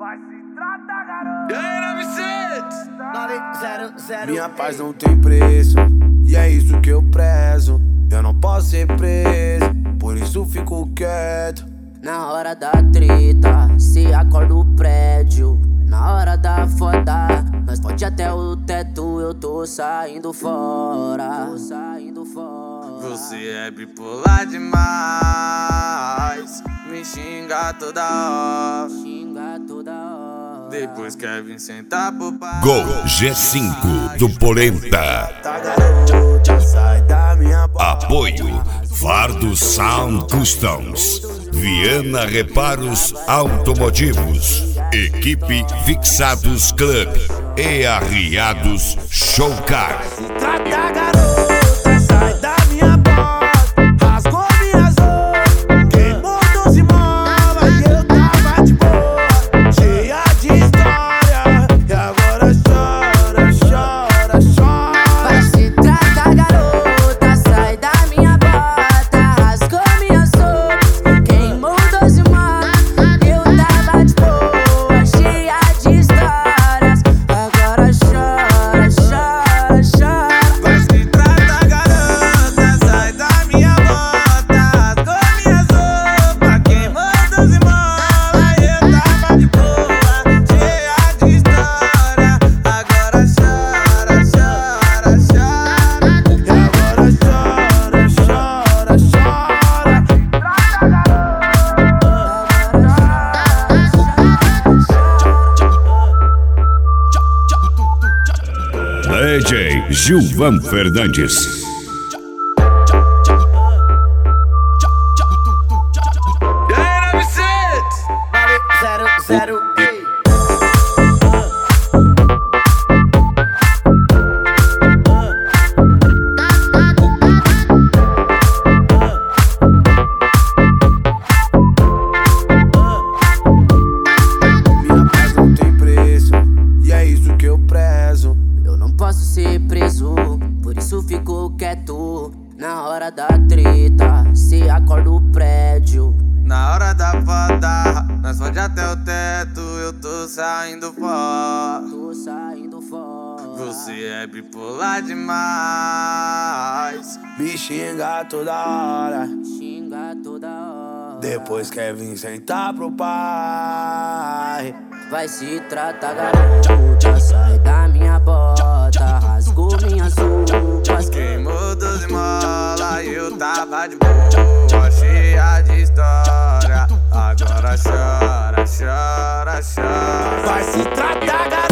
Vai se tratar, garoto. E aí, 900. Minha paz não tem preço, e é isso que eu prezo. Eu não posso ser preso, por isso fico quieto. Na hora da treta, se acorda o prédio. Na hora da foda, nós pode até o teto. Eu tô saindo fora. Você é bipolar demais, me xinga toda hora. Depois quer vir sentar pro pai. Gol G5 do Polenta. Tá, garota, sai da minha boca. Apoio Fardo Sound Customs, Viana Reparos Automotivos, Equipe Fixados Club e Arriados Showcar. Se trata, garota, sai da minha boca. Rasgou minhas roupas, queimou 12 molas e eu tava de boa, cheia de história. E agora chora, chora, chora. Vai se tratar, garota, sai da minha bota. Rasgou minhas roupas, queimou 12 molas. Eu tava de boa, cheia de histórias. Agora chora, chora, chora. Vai se tratar, garota, sai da minha bota. Rasgou minhas roupas, queimou 12 molas. Eu tava de boa, cheia de história. Agora chora, chora, chora. E agora chora, chora, chora. DJ Gilvan Fernandes. E aí, 900. 0, minha paz não tem preço, e é isso que eu prezo. Eu não posso ser preso, por isso fico quieto. Na hora da treta, se acorda o prédio. Na hora da foda, nós pode até o teto. Eu tô saindo fora. Você é bipolar demais. Me xinga toda hora, depois quer vir sentar pro pai. Vai se tratar, garota, sai da minha bota. Rasgou minhas roupas. Queimou 12 molas e eu tava de boa, cheia de história. Agora chora, chora, chora. Vai se tratar,